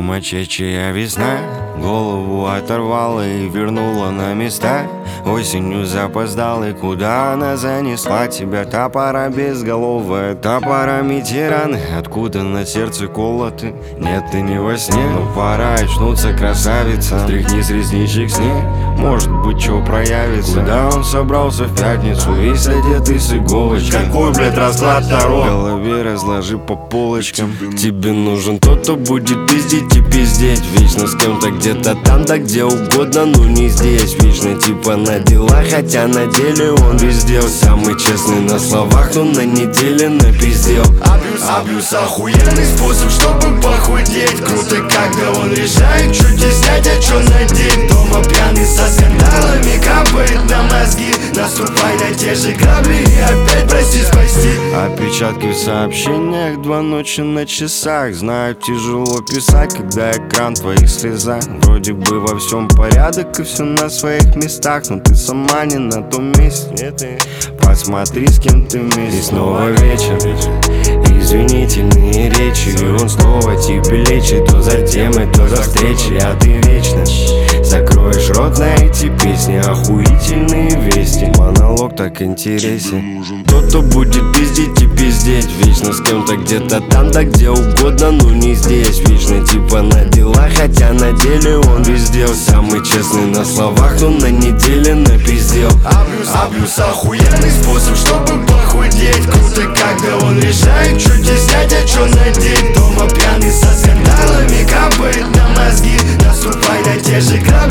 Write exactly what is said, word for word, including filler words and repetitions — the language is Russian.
Сумасшедшая весна голову оторвала и вернула на места. Осенью запоздала, и куда она занесла тебя? Та пора безголовая, та пора ветераны. Откуда на сердце колоты? Нет, ты не во сне, но пора очнуться, красавица. Стряхни с ресничек снег, может быть, чего проявится. Куда он собрался в пятницу, весь одетый с иголочкой? Какой, блядь, расклад Таро? В голове разложи по полочкам. Тебе нужен тот, кто будет пиздить и пиздеть. Вечно с кем-то где-то там, да где угодно, но не здесь. Вечно типа на дела, хотя на деле он везде. Самый честный на словах, но на неделе напиздел. Абьюз, абьюз, охуенный способ, чтобы похудеть. Круто, когда он решает, что тебе снять, а что надеть. Дома пьяный со скандалами, капает на мозги. Наступай на те же грабли и опять прости, спасти. Отпечатки в сообщениях, два ночи на часах. Знаю, тяжело писать, когда экран в твоих слезах. Вроде бы во всем порядок и все на своих местах, но ты сама не на том месте. Посмотри, с кем ты вместе. И снова вечер, извинительные речи, и он снова тебе лечит. То за темой, то за встречей, а ты вечно закроешь рот на эти песни. Охуительные вести, монолог так интересен. Тот, кто будет пиздить и пиздеть. Вечно с кем-то где-то там, да где угодно, но не здесь. Вечно типа на дела, хотя на деле он везде. Самый честный на словах, но на неделе напиздел. Абьюз, абьюз, охуенный способ, чтобы похудеть. Круто, когда он решает, что тебе снять, а что надеть. Дома пьяный со скандалами, капает на мозги. Наступай на те же грабли